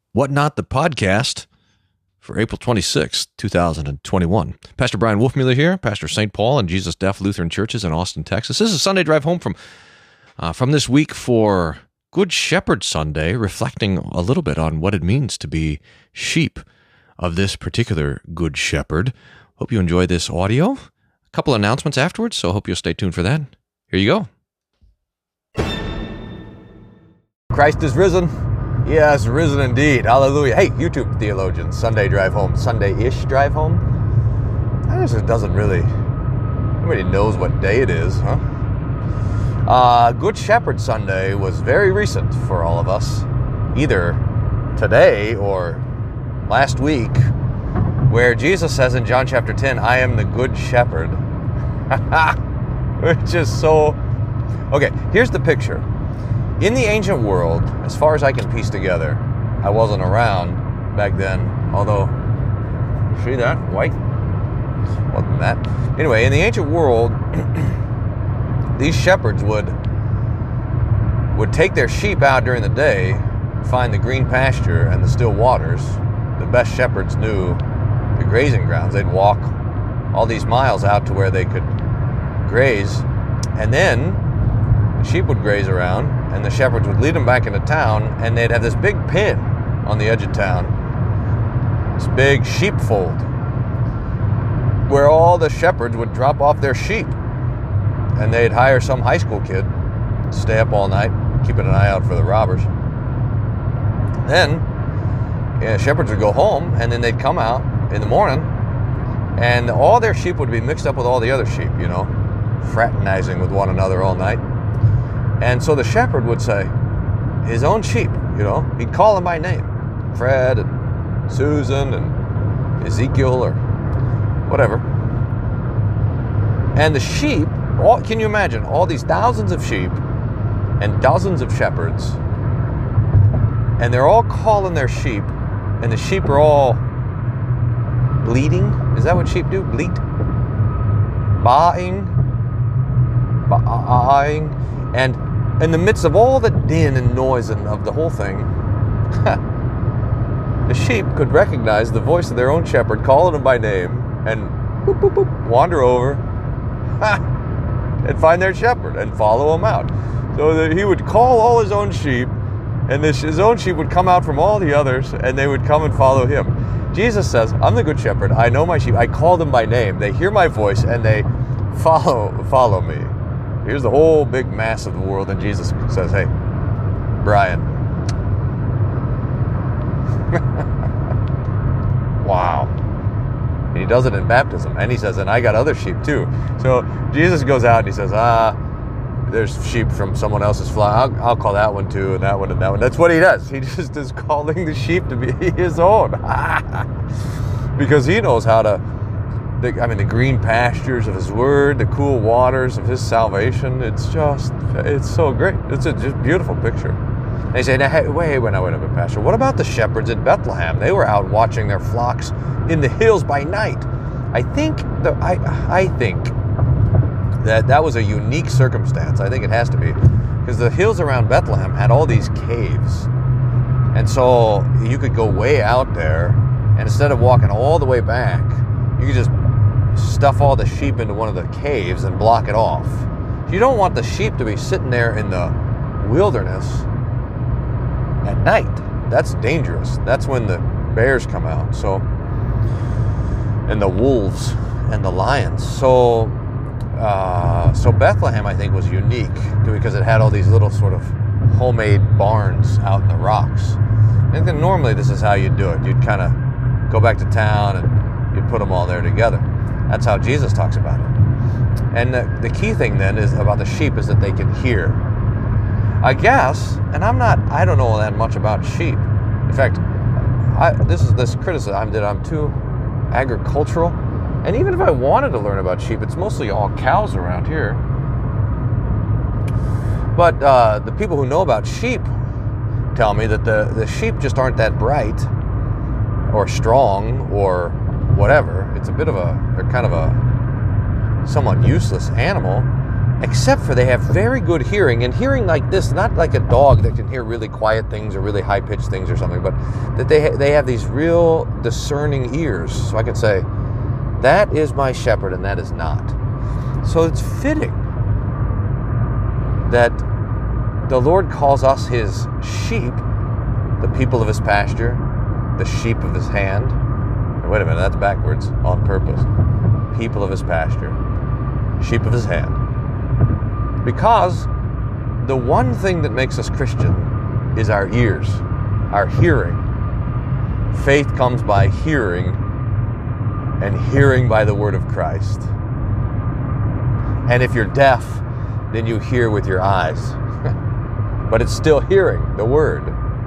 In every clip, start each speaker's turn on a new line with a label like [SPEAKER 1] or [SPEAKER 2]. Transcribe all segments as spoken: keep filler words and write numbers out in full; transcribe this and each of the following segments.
[SPEAKER 1] What Not the Podcast for April twenty-sixth, two thousand twenty-one. Pastor Brian Wolfmueller here, pastor of Saint Paul and Jesus Deaf Lutheran Churches in Austin, Texas. This is a Sunday drive home from uh, from this week for Good Shepherd Sunday, reflecting a little bit on what it means to be sheep of this particular Good Shepherd. Hope you enjoy this audio. A couple announcements afterwards, so I hope you'll stay tuned for that. Here you go.
[SPEAKER 2] Christ is risen. Yes, risen indeed. Hallelujah. Hey, YouTube theologians, Sunday drive home, Sunday-ish drive home. I guess it doesn't really, nobody knows what day it is, huh? Uh, Good Shepherd Sunday was very recent for all of us, either today or last week, where Jesus says in John chapter ten, I am the Good Shepherd. Which is so, okay, here's the picture. In the ancient world, as far as I can piece together, I wasn't around back then, although, see that? White? Wasn't that? Anyway, in the ancient world, these shepherds would, would take their sheep out during the day, find the green pasture and the still waters. The best shepherds knew the grazing grounds. They'd walk all these miles out to where they could graze, and then the sheep would graze around, and the shepherds would lead them back into town, and they'd have this big pen on the edge of town, this big sheepfold, where all the shepherds would drop off their sheep, and they'd hire some high school kid to stay up all night, keeping an eye out for the robbers. Then, yeah, shepherds would go home, and then they'd come out in the morning, and all their sheep would be mixed up with all the other sheep, you know, fraternizing with one another all night. And so the shepherd would say, his own sheep, you know, he'd call them by name, Fred and Susan and Ezekiel or whatever. And the sheep, all, can you imagine, all these thousands of sheep and dozens of shepherds, and they're all calling their sheep, and the sheep are all bleating. Is that what sheep do? Bleat? Baaing? Baaing? And in the midst of all the din and noise and of the whole thing, the sheep could recognize the voice of their own shepherd calling them by name and boop, boop, boop, wander over and find their shepherd and follow him out. So that he would call all his own sheep, and this, his own sheep would come out from all the others, and they would come and follow him. Jesus says, I'm the good shepherd. I know my sheep. I call them by name. They hear my voice, and they follow follow me. Here's the whole big mass of the world, and Jesus says, hey, Brian. Wow. And he does it in baptism, and he says, and I got other sheep too. So Jesus goes out and he says, ah, there's sheep from someone else's flock. I'll, I'll call that one too, and that one and that one. That's what he does. He just is calling the sheep to be his own. Because he knows how to, I mean, the green pastures of his word, the cool waters of his salvation. It's just, it's so great. It's a just beautiful picture. And they say, now, hey, wait, wait, wait a minute, Pastor. What about the shepherds in Bethlehem? They were out watching their flocks in the hills by night. I think, the, I, I think that that was a unique circumstance. I think it has to be. Because the hills around Bethlehem had all these caves. And so you could go way out there, and instead of walking all the way back, you could just stuff all the sheep into one of the caves and block it off. You don't want the sheep to be sitting there in the wilderness at night. That's dangerous. That's when the bears come out. So, and the wolves and the lions. So, uh, so Bethlehem, I think, was unique because it had all these little sort of homemade barns out in the rocks. And then normally this is how you'd do it. You'd kind of go back to town and you'd put them all there together. That's how Jesus talks about it. And the, the key thing then is about the sheep is that they can hear. I guess, and I'm not, I don't know that much about sheep. In fact, I, this is this criticism that I'm too agricultural. And even if I wanted to learn about sheep, it's mostly all cows around here. But uh, the people who know about sheep tell me that the, the sheep just aren't that bright or strong or whatever. It's a bit of a, they're kind of a somewhat useless animal. except for they have very good hearing, and hearing like this, not like a dog that can hear really quiet things or really high-pitched things or something, but that they ha- they have these real discerning ears. So I can say, that is my shepherd and that is not. So it's fitting that the Lord calls us his sheep, the people of his pasture, the sheep of his hand. Wait a minute, that's backwards on purpose. People of his pasture, sheep of his hand. Because the one thing that makes us Christian is our ears, our hearing. Faith comes by hearing, and hearing by the word of Christ. And if you're deaf, then you hear with your eyes. But it's still hearing the word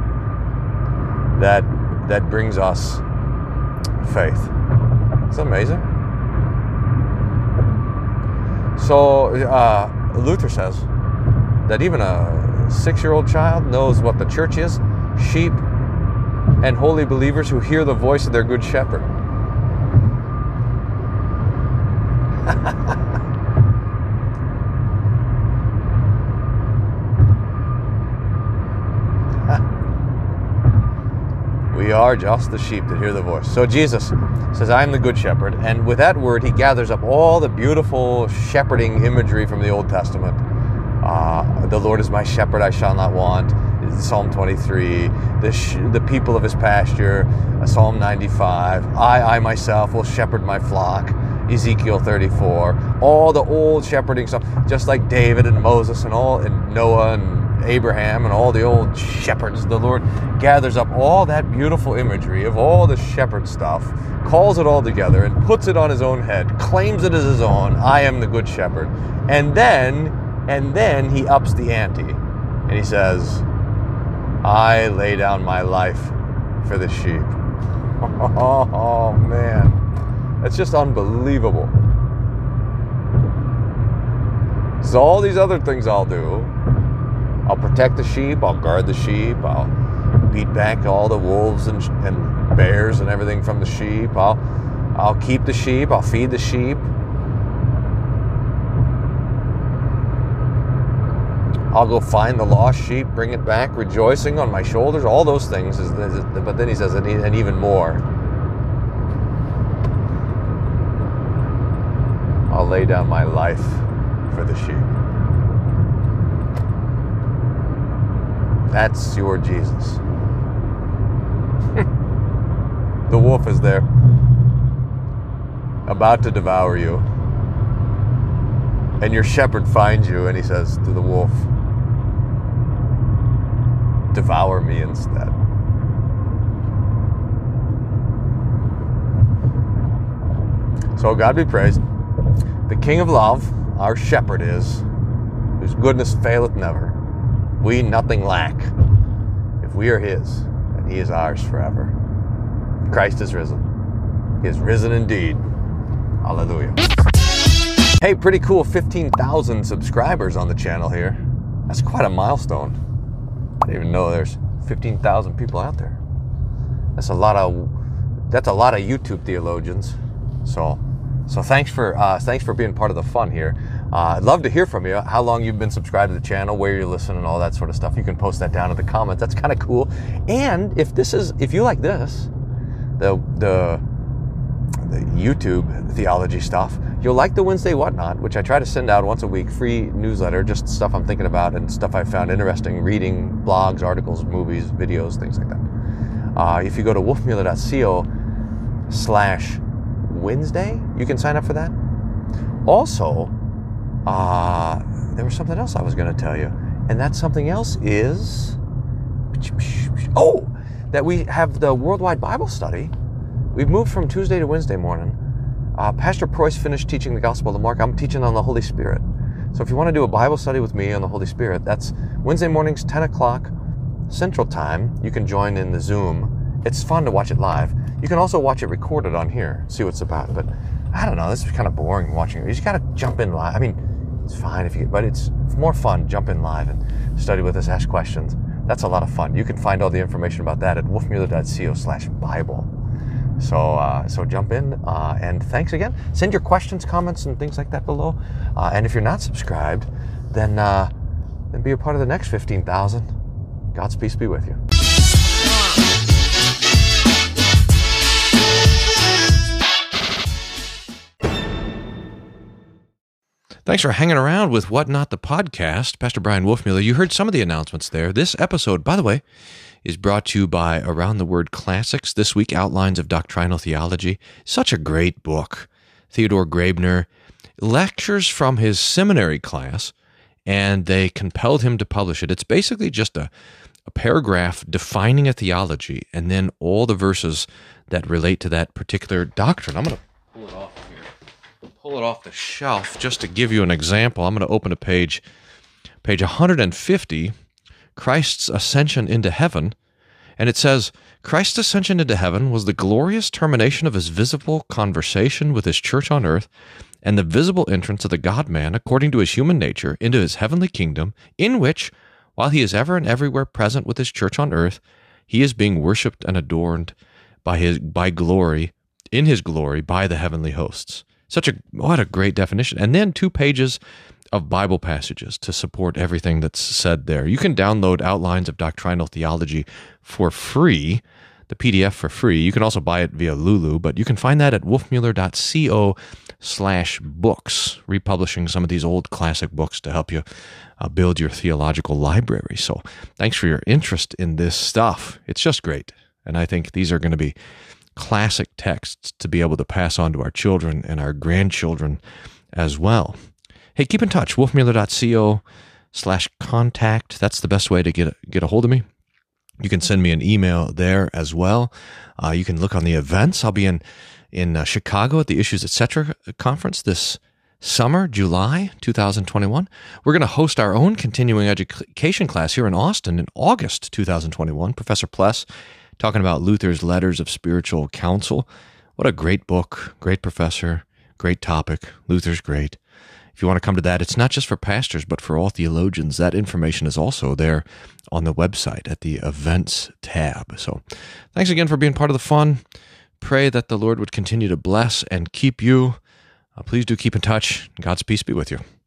[SPEAKER 2] that that brings us faith. It's amazing. So uh, Luther says that even a six-year-old child knows what the church is, sheep, and holy believers who hear the voice of their good shepherd. We are just the sheep that hear the voice. So Jesus says, I am the good shepherd. And with that word, he gathers up all the beautiful shepherding imagery from the Old Testament. Uh, the Lord is my shepherd, I shall not want. Psalm twenty-three. The, sh- the people of his pasture. Psalm ninety-five. I, I myself will shepherd my flock. Ezekiel thirty-four. All the old shepherding stuff, just like David and Moses and all, and Noah and Abraham and all the old shepherds. The Lord gathers up all that beautiful imagery of all the shepherd stuff, calls it all together and puts it on his own head, claims it as his own. I am the good shepherd. And then, and then he ups the ante and he says, I lay down my life for the sheep. Oh, man. That's just unbelievable. So all these other things I'll do, I'll protect the sheep, I'll guard the sheep, I'll beat back all the wolves and, and bears and everything from the sheep, I'll, I'll keep the sheep, I'll feed the sheep, I'll go find the lost sheep, bring it back, rejoicing on my shoulders, all those things. Is, is, but then he says, and, and even more, I'll lay down my life for the sheep. That's your Jesus. The wolf is there, about to devour you. And your shepherd finds you and he says to the wolf, devour me instead. So God be praised. The King of love, our shepherd is, whose goodness faileth never. We nothing lack. If we are his, and he is ours forever. Christ is risen. He is risen indeed. Hallelujah. Hey, pretty cool, fifteen thousand subscribers on the channel here. That's quite a milestone. I didn't even know there's fifteen thousand people out there. That's a lot of that's a lot of YouTube theologians. So so thanks for uh, thanks for being part of the fun here. Uh, I'd love to hear from you, how long you've been subscribed to the channel, where you're listening, all that sort of stuff. You can post that down in the comments. That's kind of cool. And if this is, if you like this, the the the YouTube theology stuff, you'll like the Wednesday Whatnot, which I try to send out once a week, free newsletter, just stuff I'm thinking about and stuff I found interesting, reading, blogs, articles, movies, videos, things like that. Uh, if you go to wolfmueller dot co slash Wednesday, you can sign up for that. Also, uh, there was something else I was going to tell you, and that something else is, oh, that we have the Worldwide Bible Study. We've moved from Tuesday to Wednesday morning. Uh, Pastor Preuss finished teaching the Gospel of Mark. I'm teaching on the Holy Spirit. So if you want to do a Bible study with me on the Holy Spirit, that's Wednesday mornings, ten o'clock Central Time. You can join in the Zoom. It's fun to watch it live. You can also watch it recorded on here, see what it's about. But I don't know, this is kind of boring watching it. You just got to jump in live. I mean, it's fine if you, but it's more fun. Jump in live and study with us, ask questions. That's a lot of fun. You can find all the information about that at wolfmueller dot co slash Bible. So uh, so jump in, uh, and thanks again. Send your questions, comments, and things like that below. Uh, and if you're not subscribed, then uh, then be a part of the next fifteen thousand. God's peace be with you.
[SPEAKER 1] Thanks for hanging around with What Not the Podcast. Pastor Brian Wolfmueller, you heard some of the announcements there. This episode, by the way, is brought to you by Around the Word Classics. This week, Outlines of Doctrinal Theology. Such a great book. Theodore Graebner lectures from his seminary class, and they compelled him to publish it. It's basically just a, a paragraph defining a theology, and then all the verses that relate to that particular doctrine. I'm going to pull it off here. Pull it off the shelf just to give you an example. I'm going to open a page, page one hundred fifty, Christ's Ascension into Heaven, and it says, Christ's ascension into heaven was the glorious termination of his visible conversation with his church on earth and the visible entrance of the God-man, according to his human nature, into his heavenly kingdom, in which, while he is ever and everywhere present with his church on earth, he is being worshipped and adorned by his by glory, in his glory, by the heavenly hosts. Such a, what a great definition. And then two pages of Bible passages to support everything that's said there. You can download Outlines of Doctrinal Theology for free, the P D F for free. You can also buy it via Lulu, but you can find that at wolfmueller.co slash books, republishing some of these old classic books to help you uh, build your theological library. So thanks for your interest in this stuff. It's just great. And I think these are going to be classic texts to be able to pass on to our children and our grandchildren as well. Hey, keep in touch, wolfmueller.co slash contact. That's the best way to get, get a hold of me. You can send me an email there as well. Uh, you can look on the events. I'll be in, in uh, Chicago at the Issues Etc. conference this summer, July two thousand twenty-one. We're going to host our own continuing education class here in Austin in August two thousand twenty-one. Professor Pless talking about Luther's Letters of Spiritual Counsel. What a great book, great professor, great topic. Luther's great. If you want to come to that, it's not just for pastors, but for all theologians. That information is also there on the website at the events tab. So thanks again for being part of the fun. Pray that the Lord would continue to bless and keep you. Uh, please do keep in touch. God's peace be with you.